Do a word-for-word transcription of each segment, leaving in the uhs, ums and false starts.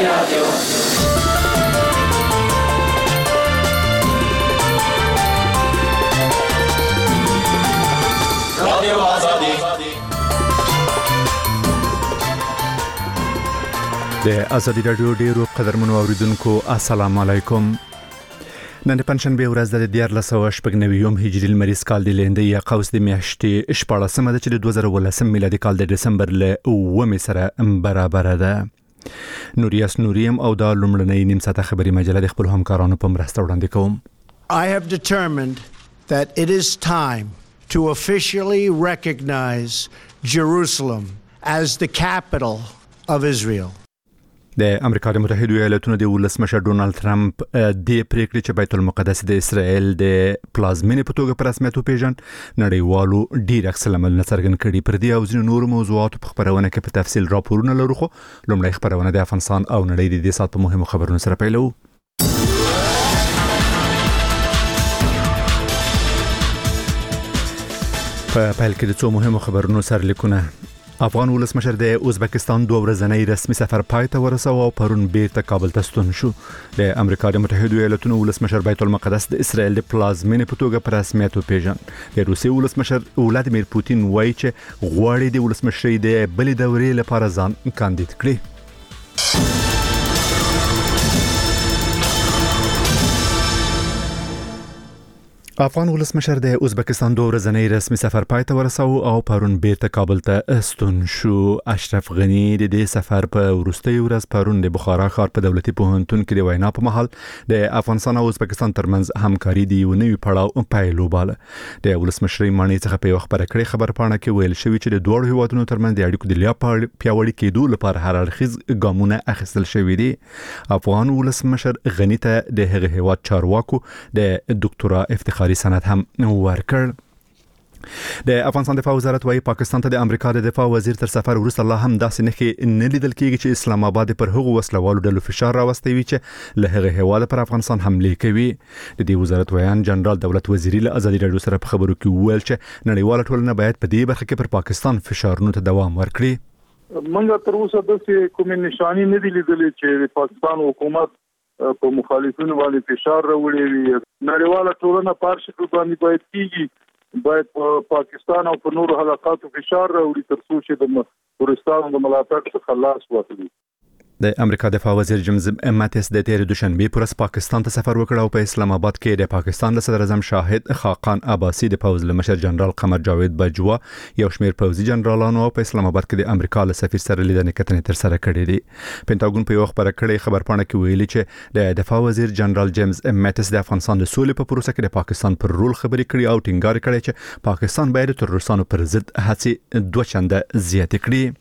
د ازادي راډیو ډیرو قدرمنو اوریدونکو السلام علیکم. نن پنځشنبه ورځ د دیارلس سوه شپږ نوي هجري لمریز کال د لیندې یا قوس د میاشتې شپاړسمه ده چې د دوه زره ولسم میلادي کال د دسمبر له اوومې سره برابر ده. نوریاس نوریم او د لومړنۍ نیم ساعته خبري مجله د خپل همکارانو په مرسته وړاندې کوم. I have determined that it is time to officially recognize Jerusalem as the capital of Israel. د امریکا د متحده ایالاتونو د ولسمشر ډونالد ترامپ د پریکړې چې بیت المقدس د اسرائیل د پلازمینې په توګه په رسمیت وپیژن نړیوالو ډیر عکس العملونه څرګند کړي. پر دې او ځینو نورو موضوعاتو په خبرونه کې په تفصیل راپورونه لرو، خو لومړی خبرونه د افغانستان او نړۍ د دې سات په مهمو خبرونو سره پیلو. په پیل کې د څو مهمو خبرونو سرلیکونه. افغان ولسمشر د ازبکستان دوه ورځنی رسمي سفر پای ته ورساوه او پرون بیرته کابل ته ستون شو. د امریکا د متحده ایالاتونو ولسمشر بیت المقدس د اسرائیل د پلازمینې په توګه په رسمیت وپیژن. د روسیې ولسمشر ولادیمیر پوتین وایي چې غواړي د ولسمشرۍ د بلې دورې لپاره ځان کاندید کړي. افغان ولسمشر د ازبکستان دوه ورځنی رسمي سفر پای ته ورساوه او پرون بیرته کابل ته ستون شو. اشرف غنی د دې سفر په وروستۍ ورځ پرون د بخارا ښار په دولتي پوهنتون کې د وینا په مهال د افغانستان او ازبکستان ترمنځ همکاري د یو نوي پړاو پیل وباله. د ولسمشرۍ معنی څخه په خبره کړې خبرپاڼه کې ویل شوی چې د دوه هیوادونو ترمنځ د اړیکو د لا پیاوړي کېدو لپاره هر اړخیز ګامونه اخیستل شوي دي. افغان ولسمشر غنی ته د هغه هیواد چارواکو د ډاکټرا افتخار سند هم ورکړ. د افغانستان دفاع وزارت وايي پاکستان ته د امریکا د دفاع وزیر تر سفر وروسته الله هم داسې نه نه لیدل کېږي چې اسلام آباد پر هغو وسلوالو ډلو فشار راوستوي چې له هغه هیواده پر افغانستان حمله کوي. د دې وزارت ویان جنرال دولت وزیری له ازادي راډیو سره په خبرو کې وویل چې نړیواله ټولنه باید په دې برخه کې پر پاکستان فشارونو ته دوام ورکړي. موږ تر اوسه د کومې نشانی نه دي لیدلې چې پاکستان حکومت په مخالفینو باندې فشار راوړي وي. نړیواله ټولنه په شکل باندې باید کیږي، باید په پاکستان او په نورو حلقاتو فشار راوړي تر څو چې د افغانستان د ملاتړ څخه خلاص واخلي. د امریکا دفاع وزیر جیمز ماتیس د تیر دوشنبه پر پاکستان ته سفر وکړ او په اسلام آباد کې د پاکستان له صدر اعظم شاهد خاقان عباسي د پوز مشر جنرال قمر جاوید بجوا یو شمېر پوځي جنرالانو په اسلام آباد کې د امریکا له سفیر سره لیدنې کتنې تر سره کړې دي. پینټاګون په یو خبره کړې خبرپاڼه کې ویلي چې د دفاع وزیر جنرال جیمز ماتیس د افغانستان د سولې په پروسه کې د پاکستان پر رول خبرې کړې او ټینګار کړی چې پاکستان باید تر روسانو پر ضد هڅې دوه چنده زیاتې کړي.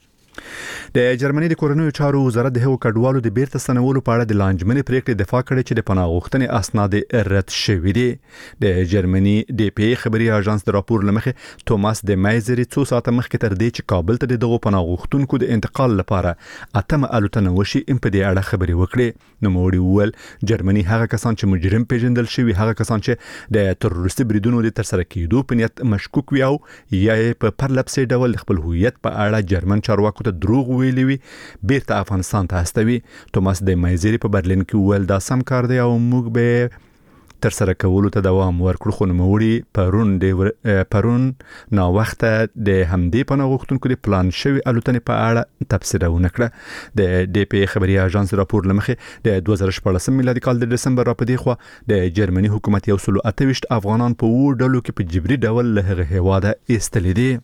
د جرمني د کورنیو چارو وزارت د هغو کډوالو د بیرته ستنولو په اړه د لانجمنې پریکړې دفاع کړې چې د پناه غوښتنې اسناد رد شوي دي. د جرمني د پی خبري اژانس د راپور لمخې توماس د مایزری څو ساعته مخکې تر دې چې کابل ته دغه پناه غوښتونکو د انتقال لپاره اتمه الوتنه وشي په دې اړه خبري وکړي. نو موړي ول جرمني هغه کسان چې مجرم پیژندل شوی، هغه کسان چې د تروریستي بریدونو د تر سره کېدو په نیت مشکوک وي او یا په پرلپسې ډول خپل هویت په اړه جرمن چارواکو ته دروغ ویلي وي بیرته افغانستان ته استوي. توماس د مایزری په برلین کې ویل دا سم کار دی او موږ به تر سره کولو ته دوام ورکړو. خو نوموړي پرون د پرون نا وخته د همدې پناه غوښتونکو د پلان شوی الوتنې په اړه تبصره ونکړه. د ډي پی خبري اژانس راپور لمخې د دوه زره شپاړسم میلادي کال د دسمبر را پدې خو د جرمني حکومت یو سل اته ویشت افغانان په وو ډلو کې په جبري ډول له هغه هواده ایستلې دي.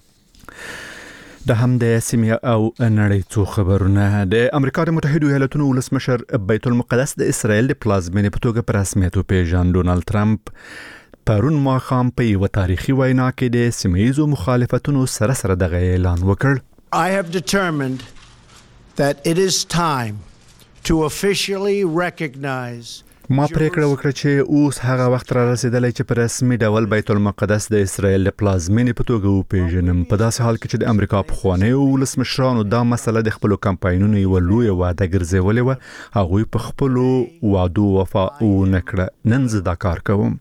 د هم د سیمه او نړۍ څو خبرونه. د امریکا د متحده ایالاتونو ولسمشر بیت المقدس د اسرائیل د پلازمینې په توګه په رسمیت وپیژن. ډونالد ترامپ پرون ماښام په یو تاریخي وینا کې د سیمه‌ییزو مخالفتونو سره سره دغه اعلان وکړ. I have determined that it is time to officially recognize ما پریکړه وکړه چې اوس هغه وخت را رسیدلی چې په رسمي ډول بیت المقدس د اسرائیل د پلازمینې په توګه وپیژنم. په داسې حال کې چې د امریکا پخوانیو ولسمشرانو دا مسله د خپلو کمپاینونو یوه لویه وعده ګرځولې وه، هغوی په خپلو وعدو وفا ونه کړه. نن زه دا کار کوم.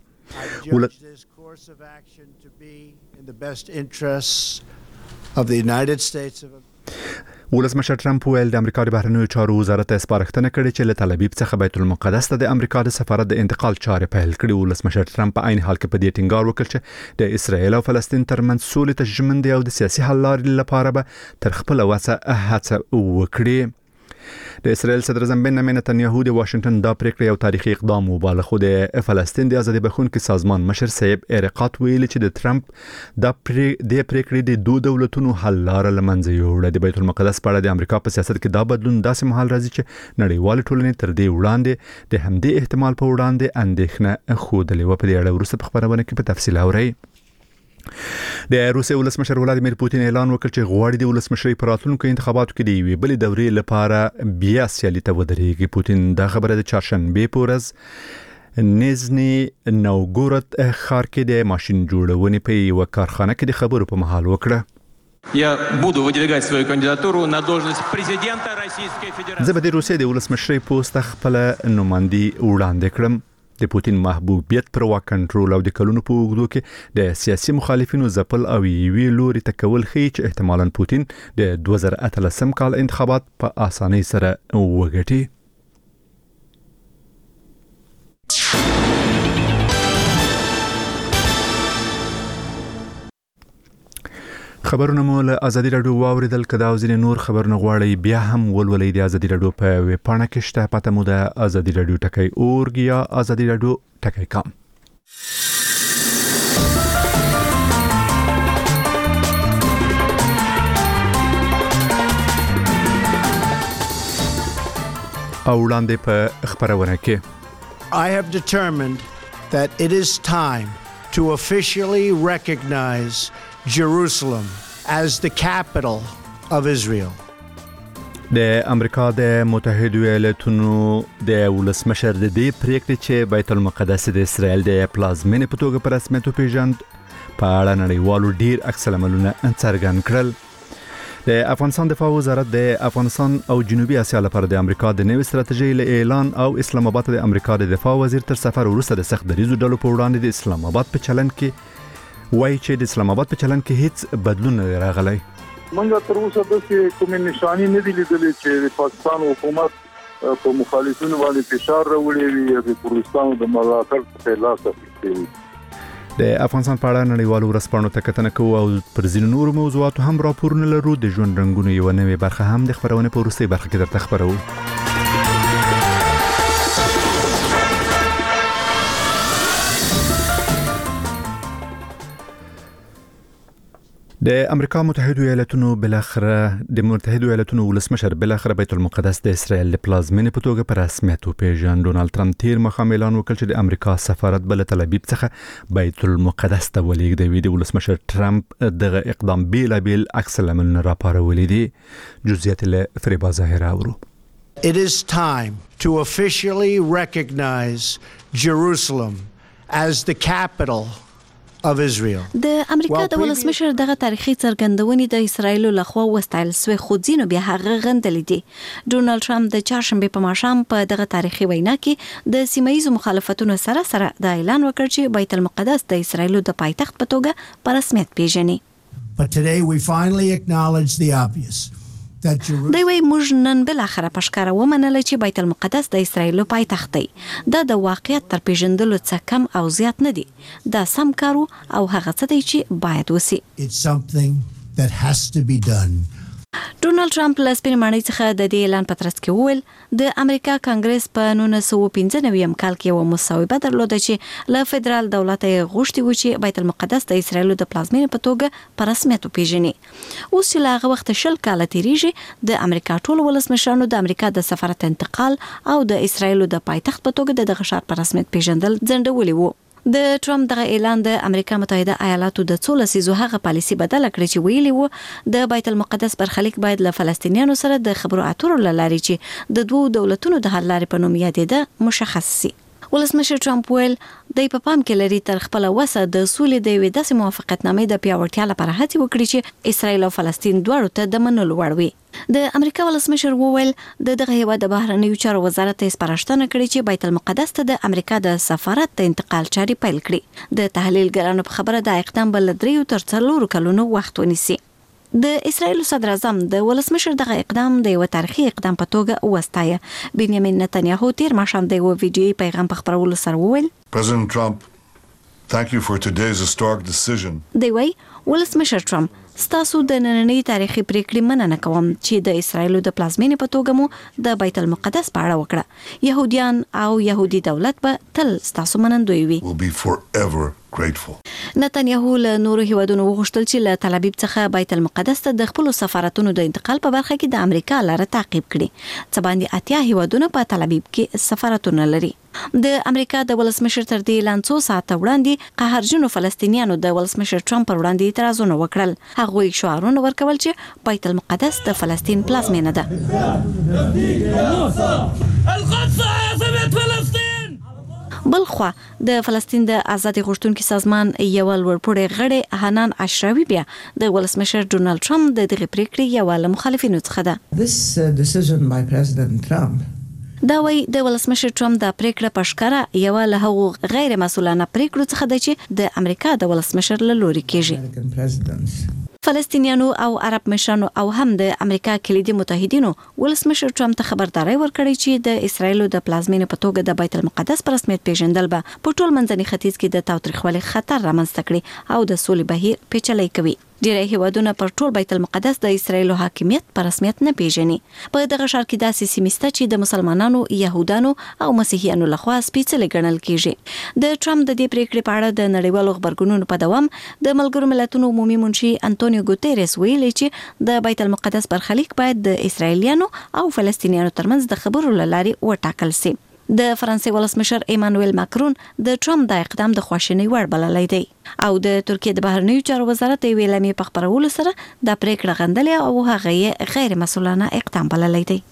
ولسمشر ټرمپ ویل د امریکا د بهرنیو چارو وزارت سپارښتنه کړې چې له تل ابیب څخه بیت المقدس ته د امریکا د سفارت د انتقال چارې پیل کړي. ولسمشر ټرمپ په عین حال کې په دې ټینګار وکړ چې د اسرایل او فلسطین ترمنځ سولې ته ژمن دي او د سیاسي حل لارې لپاره به تر خپل وسه هڅه وکړي. د اسرائیل صدر اعظم بنیامین نتنیاهو د واشنگټن دا پریکړه یو تاریخي اقدام وباله، خو د فلسطین د ازادي بخښونکو سازمان مشر صاحب ارقات ویلي چې د ټرمپ د پریکړې د دوه دولتونو حل لار لمنځه یوړه. د بیت المقدس په اړه د امریکا په سیاست کې دا بدلون داسې مهال راځي چې نړیوال ټولنې تر دې وړاندې د همدې احتمال په وړاندې اندېښنه خوده لې و. په دې اړه وروسته په خبرونه کې په تفصیل اورئ. د روسیې ولسمشر ولادیمیر پوتین اعلان وکړ چې غواړي د ولسمشرۍ په راتلونکو انتخاباتو کې د یوې بلې دورې لپاره بیا سیالي ته ودرېږي. پوتین دا خبره د چهارشنبه په ورځ نزني نوګورود ښار کې د ماشين جوړونې په یو کارخانه کې د خبرو په مهال وکړه. Я буду выдвигать свою кандидатуру на должность президента Российской Федерации. زه به د روسیې د ولسمشرۍ پوسټ خپل نوماندي وړاندې کړم. د پوتین محبوبیت پر واک کنټرول او د کلونو په اوږدو کې د سیاسي مخالفینو ځپل او یوې لوري ته کول ښیي چې احتمالاً پوتین د دوه زره اتلسم کال انتخابات په اسانۍ سره وګټي. خبرونه مو له ازادي رادیو واوریدل. کدا او ځینې نور خبرونه غواړئ بیا هم ولولئ د ازادي رادیو په ویب پاڼه کې شته. پته مو د ازادي رادیو ټکی اورګ یا ازادي رادیو ټکی کام. او وړاندې په خبرونه کې I have determined that it is time to officially recognize Jerusalem as the capital of Israel. د امریکا د متحده ایالاتونو د ولسمشر د دې پریکړې چې بیت المقدس د اسرائیل د پلازمینې په توګه په رسمیت وپیژند په اړه نړیوالو ډیر عکس العملونه څرګند کړل. د افغانستان دفاع وزارت د افغانستان او جنوبي اسیا لپاره د امریکا د نوې ستراتیژۍ له اعلان او اسلام آباد د امریکا د دفاع وزیر تر سفر وروسته د سخت دریزو ډلو په وړاندې د اسلام آباد په چلند کې وایي چې د اسلام آباد په چلند کې هیڅ بدلون نه راغلی. موږ تر اوسه د کومې نشانی نه دي لیدلې چې د پاکستان حکومت په مخالفینو باندې فشار راوړي وي د پاکستان د ملاتړ په لاس کې. د افغانستان په اړه نړیوالو ورځپاڼو ته کتنه کوو او پر ځینو نورو موضوعاتو هم راپورونه لرو. د ژوند رنګونو یو نوې برخه هم د خبرونه په وروستۍ برخه کې درته خبرو. د امریکا متحده ایالاتونو بلاخره د متحده ایالاتونو ولسمشر بلاخره بیت المقدس د اسرائیل د پلازمینې په توګه په رسمیت وپیژند. ډونالد ټرمپ تیر مخام اعلان وکړ چې د امریکا سفارت بل تل ابیب څخه بیت المقدس ته ولېږدوي. د ولسمشر ټرمپ دغه اقدام بیلابیل عکس العملونه راپارولي دي. جزئیات له فریبا ظاهره اورو. It is time to officially recognize Jerusalem as the capital of Israel. د امریکا د ولسمشر دغه تاریخي څرګندونې د اسرایل له خوا وستایل سوی خو ځینو بیا هغه غندلې دي. ډونالد ټرمپ د چهارشنبه په ماښام په دغه تاریخي وینا کې د سیمایي مخالفتونو سره سره د اعلان وکړ چې بیت المقدس د اسرایل د پایتخت په توګه په رسمیت پیژني. But today we finally acknowledge the obvious. دوی وایي موږ نن بل اخره پښکاره ومنله چې بیت المقدس د اسرایل پایتخت دی. دا د واقعیت تر پیژندلو څخه کم او زیات نه دی. دا سم کارو او هغه څه دی چې باید وسی. It's something that has to be done. ډونالد ټرمپ له سپین ماڼۍ څخه د دې اعلان په ترڅ کې وویل د امریکا کانګرس په نولس سوه پنځه نوي کال کې یو مصوبه درلوده چې له فدرال دولت یې غوښتي و چې بیت المقدس د اسرایل د پلازمینې په توګه په رسمیت وپیژني. اوس چې له هغه وخت شل کاله تیریږي د امریکا ټول ولسمشرانو د امریکا د سفارت انتقال او د اسرایل د پایتخت په توګه د دغه ښار په رسمیت پیژندل ځنډولي وو. د ټرمپ دغه اعلان د امریکا متحده ایالاتو د څو لسیزو هغه پالیسي بدله کړې چې ویلي وو د بیت المقدس برخلیک باید له فلسطینیانو سره د خبرو اترو لاري چې د دوو دولتونو د حل لارې په نوم یادېده مشخص سي. ولسمشر ټرمپ ویل د په پام کې لري تر خپل وسه د سولې د یوې داسې موافقتنامې د پیاوړتیا لپاره هڅې وکړي چې اسرایل او فلسطین دواړو ته د منلو وړ وي. د امریکا ولسمشر وویل د دغه هیواد د بهرنیو چارو وزارت یې سپارښتنه کړې چې بیت المقدس ته د امریکا د سفارت ته انتقال چارې پیل کړي. د تحلیلګرانو په خبره د اقدام بل دریو تر څلورو کلونو وخت ونیسي. د اسرایل صدر اعظم د ولسمشر دغه اقدام د یو تاریخي اقدام په توګه وستایه. بنیامین نتنیاهو تیر ماښام د یو ویډیويي پیغام په خپرولو سره وویل President Trump, thank you for today's historic decision. دی وی ولسمشر ټرمپ ستاسو د نننۍ تاریخي پریکړې مننه کوم چې د اسرایل د پلازمینې په توګه مو د بیت المقدس په اړه وکړه. يهوديان او يهودي دولت به تل ستاسو منندوی وي. We'll be forever grateful. نتنیاهو له نورو هیوادونو وغوښتل چې له تل ابیب څخه بیت المقدس ته د خپل سفارتونو د انتقال په برخه کې د امریکا لاره تعقیب کړي. څه باندې اتیا هیوادونه په تل ابیب کې سفارتونه لري. د امریکا د ولسمشر تر دې لاندې څو ساعته وړاندې قهرجنو فلسطینیانو د ولسمشر ټرمپ پر وړاندې اعتراضونه وکړل. هغوی شعارونه ورکول چې بیت المقدس د فلسطین پلازمینه ده. القدس عاصمه فلسطین. بلخوا د فلسطین د آزادي غوښتونکو سازمان یو لوړپوړی غړی حنان اشراوی بیا د ولسمشر ډونالد ټرمپ د دغه پریکړې یو له مخالفینو څخه ده. This uh, decision by President Trump دا وی د ولسمشر ټرمپ د پریکړه پښکاره یو له هغو غیر مسؤلانه پریکړو څخه ده چې د امریکا د ولسمشر له لوري کیږي. فلسطینیانو او عرب مشرانو او هم د امریکا کلیدي متحدینو ولسمشر ټرمپ ته خبرداري ورکړې چې د اسرایل د پلازمینې په توګه د بیت المقدس پر رسمیت پیژندل به په ټول منځني ختیځ کې د تاوتریخوالي خطر رامنځته کړي او د سولې بهیر پیچلې کوي. ډیری هیوادونه پر ټول بیت المقدس د اسرایل حاکمیت پر رسمیت نه پیژني. په دغه ښار کې داسې سیمې شته چې د مسلمانانو، يهودانو او مسیحیانو لخوا سپېڅلې ګڼل کیږي. د ټرمپ د دې پریکړې په اړه د نړیوالو خبرګونونو په دوام د ملګرو ملتونو عمومي منشي انټونیو ګوتيريس ویلي چې د بیت المقدس برخلیک باید د اسرایلیانو او فلسطینیانو ترمنځ د خبرو لارې وټاکل شي. د فرانسې ولسمشر ایمانوئل ماکرون د ټرمپ د اقدام د خواشینۍ وړ بللی دی او د ترکیې د بهرنیو چارو وزارت یې ویلمې په خبرولو سره د پریکړه غندلې او هغه یې غیر مسؤلانه اقدام بللی دی.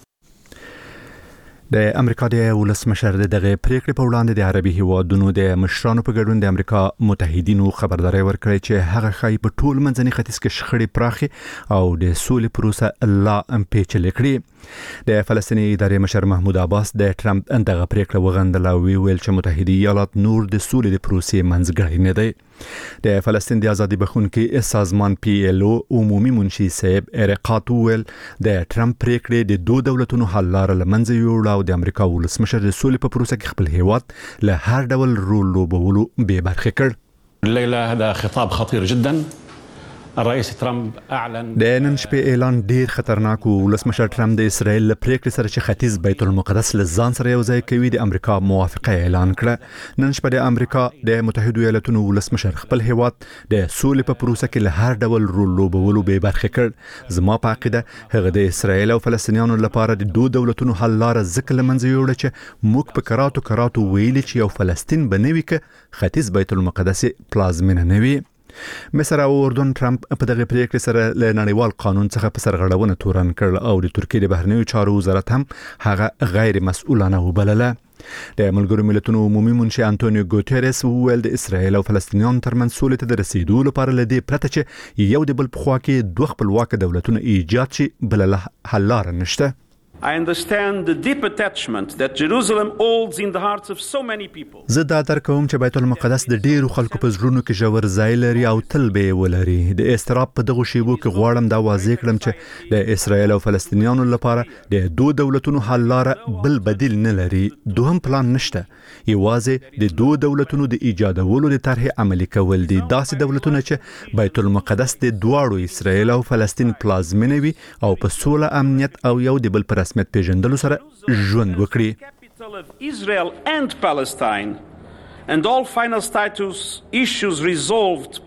د امریکا د ولسمشر دغه پریکړې په وړاندې د عربي هیوادونو د مشرانو په ګډون د امریکا متحدینو خبرداري ورکړې چې هغه خای په ټول منځني ختیځ کې شخړې پراخي او د سولې پروسه لا امپیچلې کړې. د فلسطیني ادارې مشر محمود عباس د ټرمپ دغه پریکړه وغندل او ویل چې متحده ایالات نور د سولې د پروسې منځګړی نه دی. د فلسطین د ازادي بخښونکي سازمان پی ایل او عمومي منشي صاحب ارقات ویل د ټرمپ پریکړې د دوه دولتونو حل لاره لمنځه یوړه او د امریکا ولسمشر د سولې په پروسه کې خپل هیواد له هر ډول رول لوبولو بې برخې کړ. الليله هذا خطاب خطير جدا. الرئيس ترامپ اعلن د نن شپې اعلان ډیر خطرناک او ولسمشر ټرمپ د اسرایل له پریکړې سره چې ختیځ بیت المقدس له ځان سره یو ځای کوي د امریکا موافقه اعلان کړه. نن شپه د امریکا د متحده ایالاتونو ولسمشر خپل هیواد د سولې په پروسه کې له هر ډول رول لوبولو بې برخې کړ. زما په عقیده هغه د اسرایل او فلسطینیانو لپاره د دوه دولتونو حل لاره ځکه لمنځه یوړه چې موږ په کراتو کراتو ویلي چې یو فلسطین به نه وي که ختیځ بیت المقدس پلازمینه نه وي. مصر او اردن ټرمپ په دغه پریکړې سره له نړیوال قانون څخه په سرغړونه تورن کړ او د ترکیې د بهرنیو چارو وزارت هم هغه غیر مسؤلانه وبلله. د ملګرو ملتونو عمومي منشي انټونیو ګوتيريس وویل د اسرایل او فلسطینیانو ترمنځ سولې ته د رسیدو لپاره لدی پرته چې یو د بل په خوا کې دوه خپلواک دولتونه ایجاد شي بل حل لاره نشته. I understand the deep attachment that Jerusalem holds in the hearts of so many people. زه دا درک کوم چې بیت المقدس د ډیرو خلکو په زړونو کې ژور ځای لري او تل به ولري. د استراب په دغه شیبو کې غواړم دا واضح کړم چې د اسرایل او فلسطینیانو لپاره د دوه دولتونو حل لاره بل بدیل نه لري. دوهم پلان نشته. یوازې د دوه دولتونو د ایجادولو د طرح عملي کول دي. داسې دولتونه چې بیت المقدس د دواړو اسرایل او فلسطین پلازمینه وي او په سوله، امنیت او یو د بل پر رسمیت پیژندلو سره ژوند وکړي. Israel and Palestine and all final status issues resolved.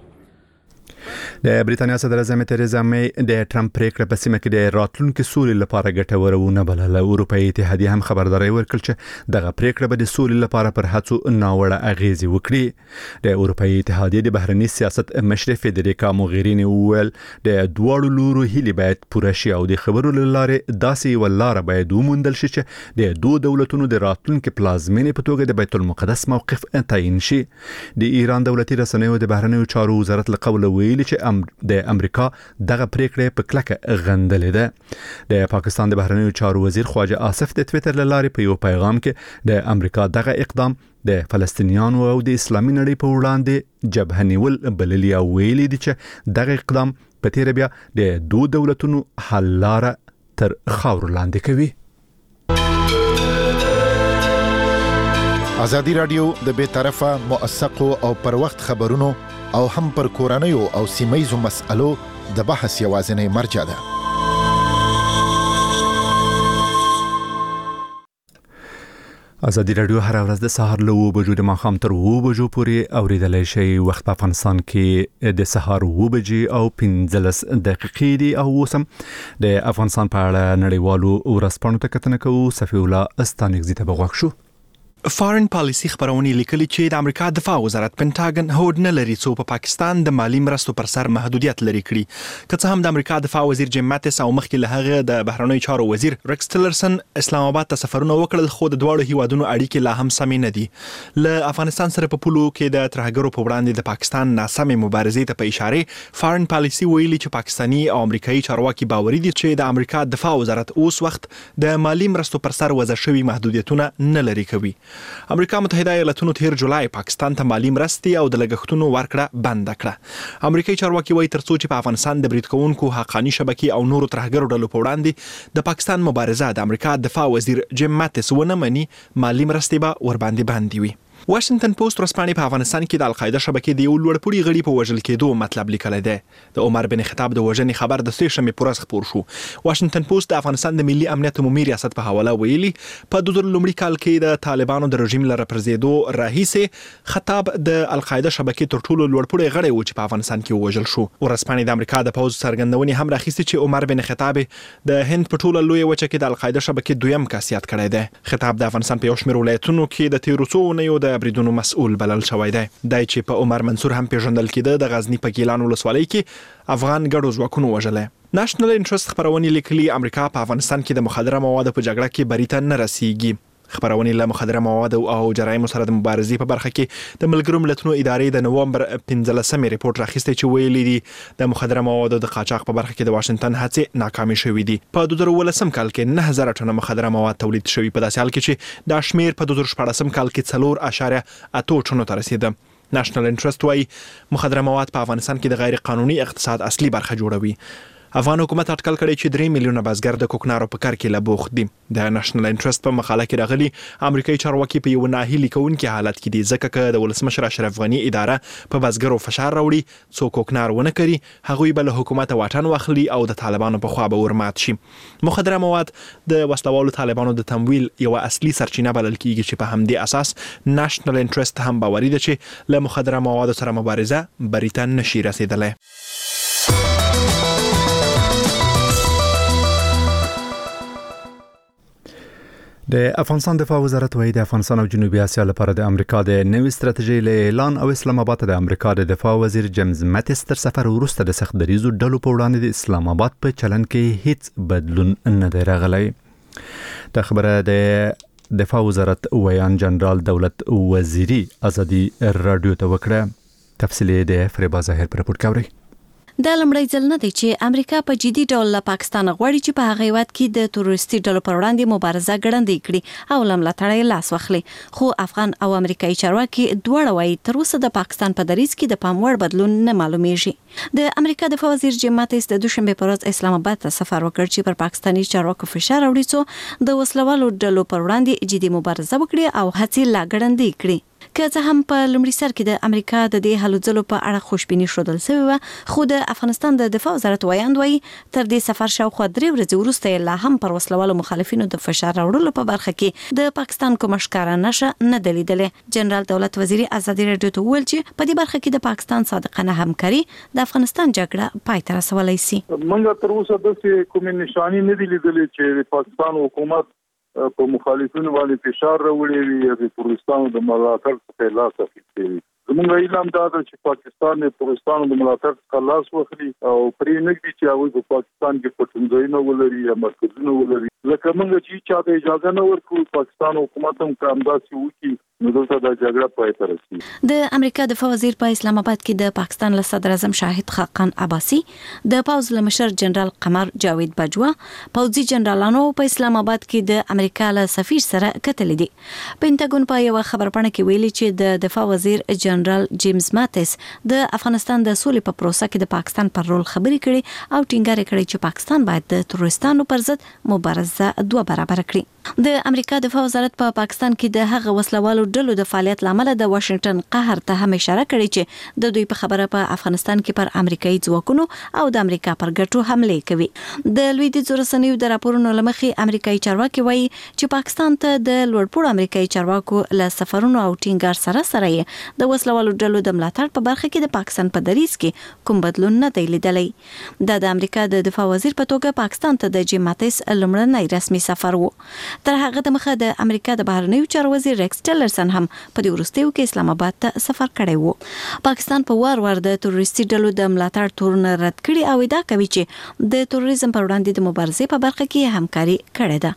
د بریتانیا صدر اعظم تریزا مې د ټرمپ پریکړه په سیمه کې د راتلونکو سولې لپاره ګټوره ونه بلله. اروپایي اتحادیه هم خبرداري ورکړه چې دغه پریکړه به د سولې لپاره پر هڅو ناوړه اغیزې وکړي. د اروپایي اتحادیه د بهرنی سیاست مشر فدریکا موغرینی وویل د دوړو لورو هیلې باید پوره شي او د خبرو لاره داسې ولاره باید وموندل شي چې د دوه دولتونو د راتلونکو پلازمینې په توګه د بیت المقدس موقف تعیین شي. د ایران دولتي رسنیو د بهرنیو چارو وزارت لقوله ویلي چې د امریکا دغه پریکړه په کلکه غندلې ده. د پاکستان د بهرنیو چارو وزیر خواجه آصف د ټوئیټر لارې په یو پیغام کې د امریکا دغه اقدام د فلسطینیانو او د اسلامي نړۍ په وړاندې جبهه نیول بللی او ویلي دي چې دغه اقدام په تیر بیا د دوه دولتونو حل لاره تر خاور لاندې کوي. ازادي رادیو د بې طرفه موثقو او پر وخت خبرونو او هم پر کورنیو او سیمایزو مسألو د بحث یوازینی مرجع ده. ازادي رادیو هر ورځ د سهار له اوه بجو د ماښام تر اوه بجو پورې اوریدلای شئ. وخت په افغانستان کې د سهار اوه بجې او پنځلس دقیقې دي او اوس هم د افغانستان په اړه نړیوالو ورځپاڼو ته کتنه کوو. صفی الله استانکزي ته به غوږ شو. فارن پالیسي خبرونه لیکلي چې د امریکا دفاع وزارت پینټاګن هوډ نه لري څو په پاکستان د مالی مرستو پر سر محدودیت لري کړي. که څه هم د امریکا دفاع وزیر جیم ماتیس او مخکې له هغه د بهرنیو چارو وزیر ریکس ټیلرسن اسلام آباد ته سفرونه وکړل، خو د دواړو هیوادونو اړیکې لا هم سمې نه دي. له افغانستان سره په پولو کې د ترهګرو په وړاندې د پاکستان ناسمې مبارزې ته په اشاره فارن پالیسي ویلي چې پاکستاني او امریکایي چارواکي باوري دي چې د امریکا دفاع وزارت اوس وخت د مالی مرستو پر سر وضع شوي محدودیتونه نه لري کوي. امریکا متحده ایالاتونو تیر جولای پاکستان ته مالی مرستې او د لګښتونو ورکړه بند کړه. امریکایي چارواکي وایي ترڅو چې په افغانستان د برید کوونکو حقاني شبکې او نورو ترهګرو ډلو په وړاندې د پاکستان مبارزه د امریکا دفاع وزیر جیم ماتیس ونه مني، مالی مرستې به ورباندې باندې وي. واشنگټن پوسټ ورځپاڼې په افغانستان کې د القاعده شبکې د یو لوړپوړي غړي په وژل کېدو مطلب لیکلی دی. د عمر بن خطاب د وژنې خبر د سې شنبې په ورځ خپور شو. واشنگټن پوسټ د افغانستان د ملي امنیت عمومي ریاست په حواله ویلي په دوه زره لومړي کال کې د طالبانو د رژیم له راپرځېدو راهیسې خطاب د القاعده شبکې تر ټولو لوړپوړي غړی و چې په افغانستان کې وژل شو. ورځپاڼې د امریکا د پوز څرګندونې هم راخیستې چې عمر بن خطاب د هند په ټوله لویه وچه کې د القاعده شبکې دویم کاسيات کړی دی. خطاب د افغانستان په یو شمېر ولایتونو کې د تیرو څو اونیو د بریدونو مسؤل بلل شوی دی. دای چې په عمر منصور هم پیژندل کېده د غزنی په ګیلان ولسوالۍ کې افغان ګډو ځواکونو وژلی. نېشنل انټرست خبرونه لیکلي امریکا په افغانستان کې د مخدره موادو په جګړه کې بری ته نه رسیږي. خبرونه له مخدره مواد او جرایم سره د مبارزې په برخه کې د ملګرو ملتونو ادارې د نومبر پنځلسمې ریپورت راخیستی چې ویلي دي د مخدره موادو د قاچاق په برخه کې د واشنگټن هڅې ناکامې شوې دي. په دوه زره ولسم کال کې نه هزار ټنه مخدره مواد تولید شوي، په داسې حال کې چې دا شمیر په دوه زره شپاړسم کال کې څلور اعشاریه اته ټنو ته رسیده. نېشنل انټرست وايي مخدره مواد په افغانستان کې د غیر قانوني اقتصاد اصلي برخه جوړوي. افغان حکومت اټکل کړی چې درې میلیونه بزګر د کوکنارو په کار کې لا بوخت دي. د نېشنل انټرست په مقاله کې راغلي امریکایي چارواکي په یو ناهیلي کوونکي حالت کې دي، ځکه چې د ولسمشر اشرف غنی اداره په بزګرو فشار راوړي څو کوکنار ونه کړي، هغوی به له حکومت واټن واخلي او د طالبانو په خوا به ورمات شي. مخدره مواد د وسلوالو طالبانو د تمویل یو اصلي سرچینه بلل کیږي چې په همدې اساس نېشنل انټرست هم باوري ده چې له مخدره موادو سره مبارزه بریتن نشي رسیدلی. د افغانستان دفاع وزارت وايي د افغانستان او جنوبي اسیا لپاره د امریکا د نوې ستراتیژۍ له اعلان او اسلام آباد ته د امریکا د دفاع وزیر جیمز ماتیس تر سفر وروسته د سخت دریزو ډلو په وړاندې د اسلام آباد په چلن کې هیڅ بدلون نه دی راغلی. د خبره د دفاع وزارت ویان جنرال دولت وزیری ازادي رادیو ته وکړه. تفصیل د فریبا ظاهر پر رپورټ کوي. د لمړی ځل نه دی چې امریکا په جدي ډول له پاکستان غواړي چې په هغه وخت کې د تروریستي ډلو پر وړاندې مبارزه ګړندۍ کړي او لملاتړ لاس واخلي، خو افغان او امریکایي چارواکي دواړه وايي تر اوسه د پاکستان په دریځ کې د پام وړ بدلون نه معلومیږي. د امریکا دفاع وزیر جیم ماتیس د دوشنبه په ورځ اسلام آباد ته سفر وکړ چې پر پاکستاني چارواکو فشار راوړي څو د وسلوالو ډلو پر وړاندې جدي مبارزه وکړي او هڅې لا ګړندۍ کړي. که څه هم په لومړي سر کې د امریکا د دې هلو ځلو په اړه خوشبیني ښودل شوې وه، خو د افغانستان د دفاع وزارت ویاند وایي تر دې سفر شاوخوا درې ورځې وروسته لا هم پر وسلوالو مخالفینو د فشار راوړلو په برخه کې د پاکستان کومه ښکاره نښه نه ده لیدلې. جنرال دولت وزیري ازادي رادیو ته وویل چې په دې برخه کې د پاکستان صادقانه همکاري د افغانستان جګړه پای ته رسولی سي. موږ تر اوسه داسې کومې نښانې نه دي لیدلې چې د پاکستان حکومت په مخالفینو باندې فشار راوړي وي یا د تروریستانو د ملاتړ څخه لاس اخیستی وي. زموږ علم دا ده چې پاکستان د تروریستانو د ملاتړ څخه لاس واخلي او پرې نه کړي چې هغوی په پاکستان کې پټنځایونه ولري یا مرکزونه ولري. لکه موږ چې چاته اجازه نه ورکوو پاکستان حکومت هم که همداسې وکړي نو دلته د جګړه پای ته رسیږي. د امریکا دفاع وزیر په اسلام آباد کې د پاکستان له صدر اعظم شاهد خاقان عباسي، د پوز له مشر جنرال قمر جاوید بجوا، پوځي جنرالانو په اسلام آباد کې د امریکا له سفیر سره کتل دي. پینټاګون په یو خبرپاڼه کې ویلي چې د دفاع وزیر جنرال جیمز ماتیس د افغانستان د سولې په پروسه کې د پاکستان پر رول خبرې کړي او ټینګار کړی چې پاکستان باید د تروریستانو پر ضد مبارزه دوه برابر کړي. د امریکا دفاع وزارت په پا پاکستان کې د هغه وسلوالو ډلو د فعالیت لامل د واشنگټن قهر ته هم اشاره کړې چې د دوی په خبره په افغانستان کې پر امریکایي ځواکونو او د امریکا پر ګټو حمله کوي. د لویدیځ رسنیو د راپورونو لمخې امریکایي چارواکي وایي چې پاکستان ته د لوړپوړو امریکایي چارواکو له سفرونو او ټینګار سره سره د وسلوالو ډلو د ملاتړ په برخه کې د پاکستان په دریځ کې کوم بدلون نه دی لیدلی. د امریکا د دفاع وزیر په توګه پاکستان ته د جیم ماتیس لومړنی رسمي سفر و. تر هغه د مخه د امریکا د بهرنیو چارو وزیر ریکس ټیلرسن هم په دې وروستیو کې اسلام آباد ته سفر کړی وو. پاکستان په وار وار د تروریستي ډلو د ملاتړ تورونه رد کړي او ادعا کوي چې د تروریزم پر وړاندې د مبارزې په برخه کې همکاري کړې ده.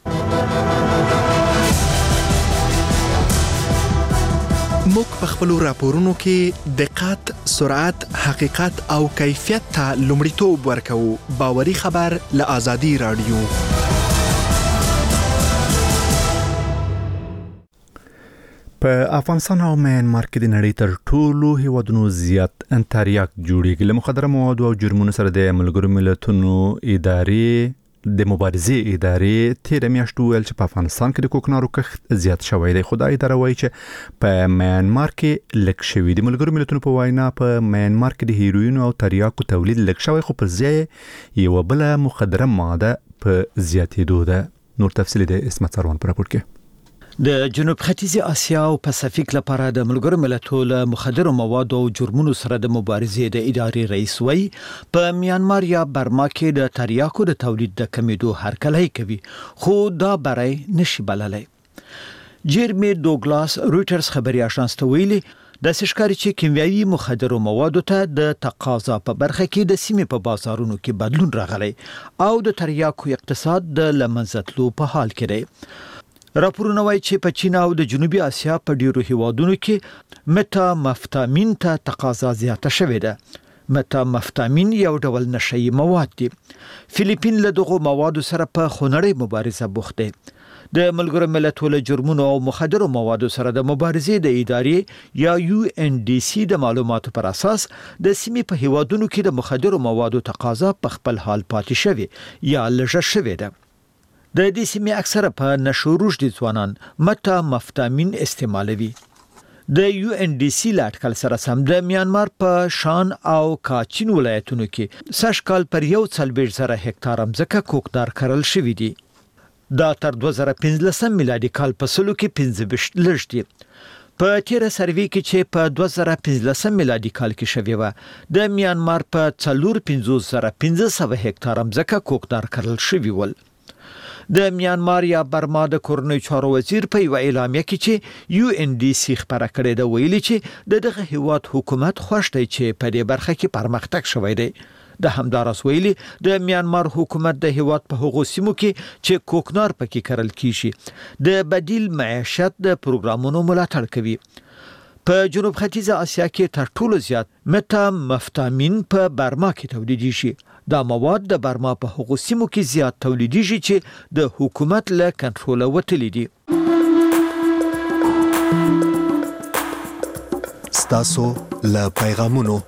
موږ په خپلو راپورونو کې دقت، سرعت، حقیقت او کیفیت ته لومړیتوب ورکوو. باوري خبر له آزادي رادیو. په افغانستان او میانمار کې د نړۍ تر ټولو هیوادونو زیات تریاک جوړیږي. له مخدره موادو او جرمونو سره د ملګرو ملتونو ادارې د مبارزې ادارې تیر میاشت ویل چې په افغانستان کې د کوکنارو کښت زیات شوی دی. خدای اداره وایي چې په میانمار کې لږ شوی دی. ملګرو ملتونو په وینا په میانمار کې د هیروین او تریاکو تولید لږ شوی، خو پر ځای یو بل مخدره ماده په زیاتېدو ده. نور تفصیل د اسمت سروان پر راپور کې. د جنوب ختیځې اسیا او پاسفیک لپاره د ملګرو ملتونو له مخدرو موادو او جرمونو سره د مبارزې د ادارې رئیس وایي په میانمار یا برما کې د تریاکو د تولید د کمیدو هرکلی کوي، خو دا برای نشي بللی. جیرمی دوګلاس رویټرز خبري اژانس ته ویلي د سشکاري چې کیمیاوي مخدرو موادو ته د تقاضا په برخه کې د سیمې په بازارونو کې بدلون راغلی او د تریاکو اقتصاد د لمنځه تلو په حال کې دی. راپورونه وایي چې په چین او د جنوبي اسیا په ډیرو هیوادونو کې متامفتامین ته تقاضا زیاته شوې ده. متامفتامین یو ډول نشئی مواد دي. فلیپین له دغو موادو سره په خونړۍ مبارزه بوخت دی. د ملګرو ملتونو جرمونو او مخدرو موادو سره د مبارزې د ادارې یا یو ان ډي سي د معلوماتو پر اساس د سیمې په هیوادونو کې د مخدرو موادو تقاضا په خپل حال پاتې شوی یا لږه شوې ده. د دې سیمې اکثره په نشو روږدي ځوانان متامفتامین استعمالوي. د یو ان ډي سي لاټکل سره سم د میانمار په شان او کاچین ولایتونو کې سږ کال پر یو څلوېښت زره هکتار ځمکه کوکنار کرل شوي دي. دا تر دوه زره پنځلسم میلادي کال په سلو کې پنځه ویشت لږ دي. په تیر سروې کې چې په دوه زره پنځلسم میلادي کال کې شوی و د میانمار په څلور پنځوس زره پنځه سوه هکتار ځمکه کوکنار کرل شوي ول. د میانمار یا برما د کورنۍ چارو وزیر په یو اعلامیه کې چې یو ان ډي سي خبره کړې ده ویلي چې د دغه هیواد حکومت خوښ دی چې په دې برخه کې پرمختګ شوی دی. د همدارس ویلي د میانمار حکومت د هیواد په هغو سیمو کې چې کوکنار پکې کرل کیږي د بدیل معیشت د پروګرامونو ملاتړ کوي. په جنوب ختیځه اسیا کې تر ټولو زیات متامفتامین په برما کې تولیدیږي. دا مواد د برما په هغو سیمو کې زیات تولیدیږي چې د حکومت له کنټروله وتلي دي. ستاسو له پیغامونو.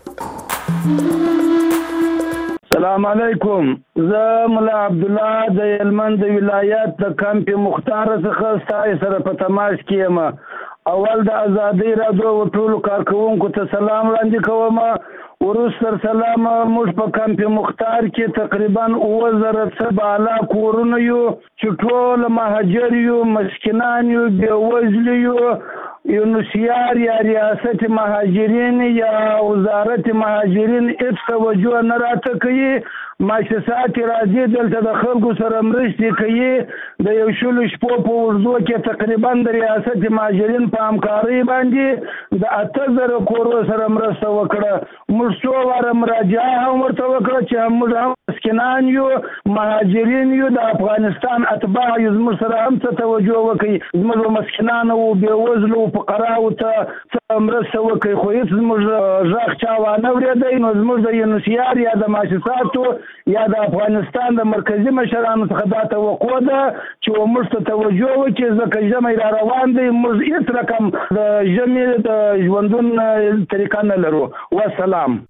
السلام علیکم. زه ملا عبد الله د هلمند ولایت د کمپ مختار څخه ستاسو سره په تماس کې یم. اول د ازادي رادیو ټولو کارکونکو ته سلام وړاندې کوم. ورستر سلام موږ په کمپ مختار کې تقریبا اوه زره څه بالا کورونه یو چې ټول مهاجر یو، مسکینان یو، بېوزلي یو. یونسیار یا ریاست مهاجرین یا وزارت مهاجرین هیڅ توجه نه راته کوي. مؤسسات راځي دلته د خلکو سره مرستې کوي د یو شلو شپو په اوږدو کې تقریبا د ریاست مهاجرین په همکارۍ باندې د اته زره کورو سره مرسته وکړه. موږ څو واره مراجعه هم ورته وکړه چې موږ هم مسکینان یو، مهاجرین یو، د افغانستان اتباع یو، زموږ سره هم څه توجه وکړي، زموږ مسکینان او بېوزلو فقراو ته څه مرسته وکړي، خو هېڅ زموږ غږ چا وانه اورېدی. نو زموږ د یونسیار یا د مؤسساتو یا د افغانستان د مرکزي مشرانو څخه دا توقع ده چې موږ ته توجه وکړي، ځکه ژمی را روان دی، موږ هېڅ رقم د ژمي د ژوندون طریقه نه لرو. والسلام.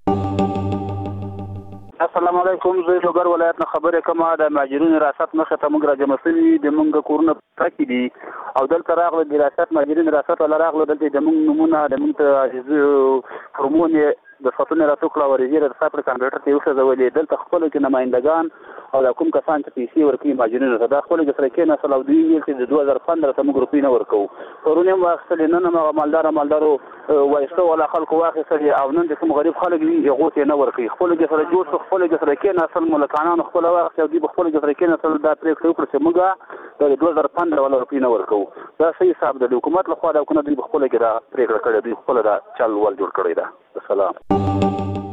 السلام علیکم. زه لوګر ولایت نه خبرې کوم. د مهاجرینو ریاست مخې ته موږ راجمع شوي د موږ کورونه پراخې دي او دلته راغله د ریاست مهاجرین ریاست والا راغله، دلته د موږ نومونه د موږ ته فرمون د فتونې راټوکړه او رژیر د ساپر کمپیوټر ته وښځولې. دلته خپلو کې نمایندګان او د کوم کسان چې پیسې ورکوي مهاجرینو ته دا خپلو کې سره کېناستل او دوی ویل چې د دوه زره پندره ته موږ روپۍ نه ورکوو. پرون یې هم واخیستلې، نن هم هغه مالداره مالدارو وایسته والا خلکو واخیستلې او نن چې کوم غریب خلک وي هغو ته یې نه ورکوي. خپلو کې سره جوړ شو، خپلو کې سره کېناستل، ملکانانو خپله واخیستې او دوی په خپلو کې سره کېناستل، دا پرېکړه وکړه چې موږ د دوه زره پندره والا روپۍ نه ورکوو. دا صحیح حساب ده د حکومت لخوا ده، که نه دوی په خپله کې دا پرېکړه کړې، دوی خپله دا چل ول جوړ کړی ده. السلام.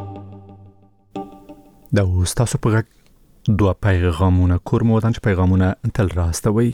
دا اوس تاسو په غږ دوه پیغامونه کور مو ودان چې پیغامونه تل راستوي.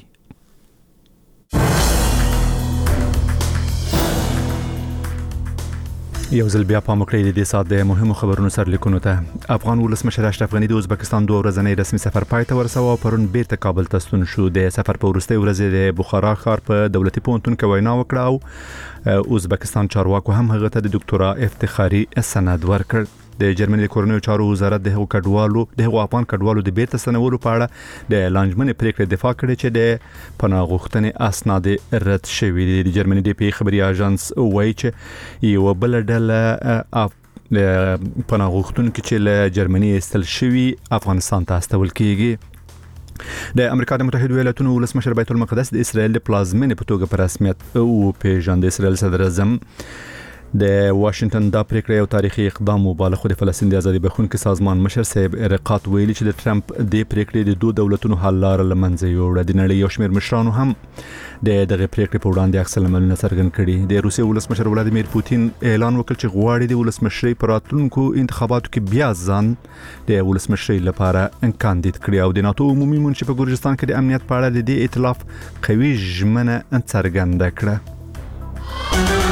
یو ځل بیا پام وکړئ د دې ساعت د مهمو خبرونو سرلیکونو ته. افغان ولسمشر اشرف غني د ازبکستان دوه ورځنی رسمي سفر پای ته ورساوه او پرون بیرته کابل ته ستون شو. د سفر په وروستۍ ورځ د بخارا ښار په دولتي پوهنتون کې وینا وکړه او ازبکستان چارواکو هم هغه ته د ډاکټورا افتخاري سند ورکړ. د جرمني د کورنیو چارو وزارت د هغو کډوالو د هغو افغان کډوالو د بیرته ستنولو په اړه د لانجمنې پریکړې دفاع کړې چې د پناه غوښتنې اسناد رد شوي دي. د جرمني د پی خبري اژانس وایي چې یو بل ډله پناه غوښتونکي چې له جرمني ایستل شوي افغانستان ته استول کیږي. د امریکا د متحده ایالاتونو ولسمشر بیت المقدس د اسرائیل د پلازمینې په توګه په رسمیت او پیژند. د اسرائیل صدر اعظم د واشنگټن دا پریکړه یو تاریخي اقدام وباله، خو د فلسطین د ازادي بخښونکي سازمان مشر صاحب رقات ویلي چې د ټرمپ د پریکړې د دوه دولتونو حل لاره لمنځه یوړه. د نړۍ یو شمېر مشرانو هم د دغه پریکړې په وړاندې عکس العملونه څرګند کړي. د روسیې ولسمشر ولادیمیر پوتین اعلان وکړ چې غواړي د ولسمشرۍ په راتلونکو انتخاباتو کې بیا ځان د ولسمشرۍ لپاره کاندید کړي او د ناتو عمومي منشي په ګورجستان کې د امنیت په اړه د دې ائتلاف قوي ژمنه څرګنده کړه.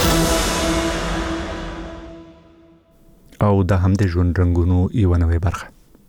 او دا هم د ژوند رنګونو یو نوې برخه.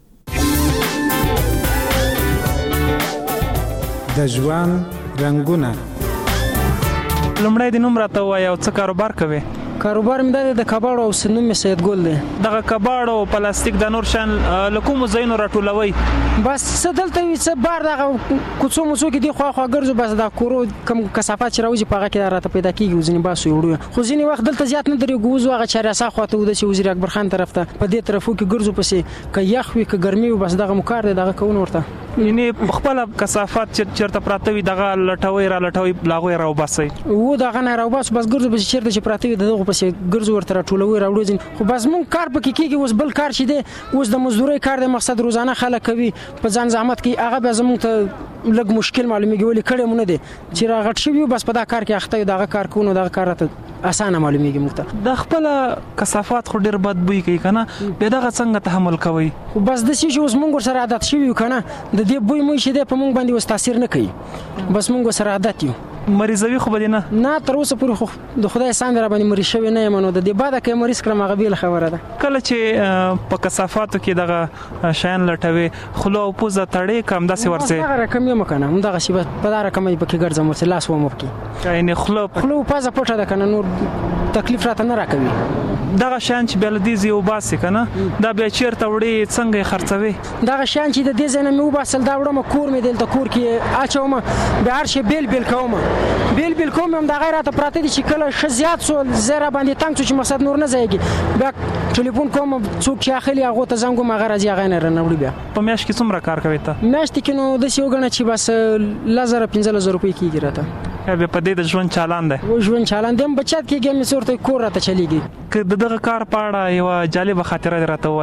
د ژوند رنګونه. لمړی د نوم راته وایي او څه کاروبار کوي؟ کاروبار مې د کباړو او سنوم مې سید ګل دی. دغه کباړو او پلاستیک د نور شان لکوم زینو راټولوي؟ بس څه دلته وي څه بار دغه کوڅو موڅو کې دی خو خو ګرځو، بس دا کورو کم کثافات چې راوځي په هغه کې راته پیدا کیږي، ځینې باسو وړو، خو ځینې وخت دلته زیات نه درېږو. وزو هغه چارسا خواته ود چې وزیر اکبر خان طرف ته په دې طرفو کې ګرځو، پسې که یخ وي که ګرمي وي، بس دغه مو کار دی، دغه کوون ورته. یعنې خپل کثافات چیرته پراته وي دغه لټوي را لټوي لاغوي راو باسي و دغه نه راو باس، بس ګرځو بس چیرته چې پراته وي دغه پسې ګرځو ورته راټولوي راوړو ځین. خو بس مونږ کار پکې کېږي. اوس بل کار چې دی اوس د مزدورۍ کار دی، مقصد روزانه خلک کوي په ځان زحمت کې، هغه بیا زمونږ ته لږ مشکل معلومیږي، ولې کړی مو نه دی چې راغټ شوي بس په دا کار کې اخته یو، دغه کار کوو دغه کار راته اسانه معلومیږي موږ ته. د خپل کثافات خو ډېر بد بوی کوي که نه، بیا دغه څنګه تحمل کوئ؟ خو بس داسې چې اوس مونږ ورسره عادت شوي یو که نه، د دې بوی موی چې دی په مونږ باندې اوس تاثیر نه کوي، بس مونږ ورسره عادت یو. مریضوي خو به نه نه تر اوسه پورې خو د خدای احسان دی را باندې مریض شوی نه یم، نو د دې بعده که مریض کړم هغه بېله خبره ده. کله چې په کثافاتو کې دغه شیان لټوي خوله او پوزه تړې که همداسې ورځې؟ دغه رقم یم که نه، همدغسې به په دا رقم یې پکې ګرځم، ورسې لاس وم پکې، یعنې خوله خوله او پزه پټه ده که نه، نور تکلیف راته نه راکوي. دغه شیان چې بیا له دې ځای وباسې که نه، دا بیا چېرته وړې څنګه یې خرڅوې؟ دغه شیان چې د دې ځای نه مې وباسل دا وړم کور مې دلته کور کې اچوم، بیا هر شی بیل بیل کوم بیل بیل کوم هم دغه راته پراته دي چې کله ښه زیات سو زه را باندې تنګ سو چې مقصد نور نه ځایږي، بیا ټلیفون کوم څوک چې اخلي هغو ته زنګ وم، هغه راځي هغه نه رانه وړي. بیا په میاشت کې څومره کار کوې ته؟ میاشتې کې نو داسې وګڼه چې بس لس زره پنځه لس زره روپۍ کېږي راته. بیا په دې د ژوند چالان دی؟ ژوند چالان دی هم بچت کېږي، هم څه ورته کور راته چلېږي. که د دغه کار په اړه یوه جالبه خاطره دې راته ووایې.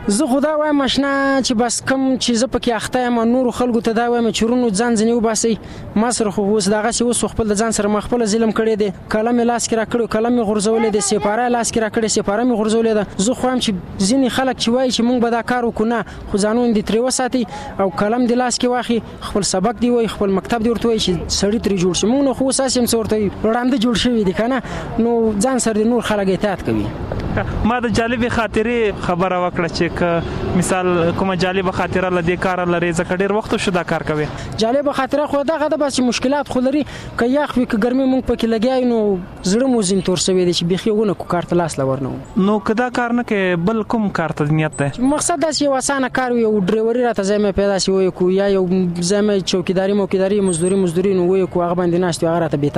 زه خدا وایم مشنا چې بس کم چې زه پکې اخته یم نور خلکو ته دا وایم چې رونو ځان ځنی وباسي ما سره خو اوس دغه سی اوس خپل د ځان سره مخبل ظلم کړی دی کلم لاس کې را کړو کلم غرزولې دی سپاره لاس کې را کړی سپاره می غرزولې ده زه خو هم چې ځینی خلک چې وایي چې مونږ به دا کار وکړو خو ځانون دي تری وساتي او کلم دی لاس کې واخی خپل سبق دی وای خپل مکتب دی ورته وای چې سړی تری جوړ شي مونږ خو اساس هم څورته وړاندې جوړ شوی دی کنه نو ځان سره نور خلک اطاعت کوي ما د جالبې خاطرې خبره وکړه چې مثال کومه جالبه خاطره لدې کار لري ځکه ډېر وخت شو دا کار کوي جالبه خاطره خو دغه د بس مشکلات خو لري که یخ وي که ګرمي مونږ پکې لګیای نو زړه مو زین تور سوي دي چې بيخي ونه کو کار ته لاس لور نه نو کدا کار نه کې بل کوم کار ته نیت ده مقصد دا چې وسانه کار وي او ډرایوري راته ځمه پیدا شي وي کو یا یو ځمه چوکیداری موکیداری مزدوري مزدوري نو وي کو هغه باندې ناشته هغه راته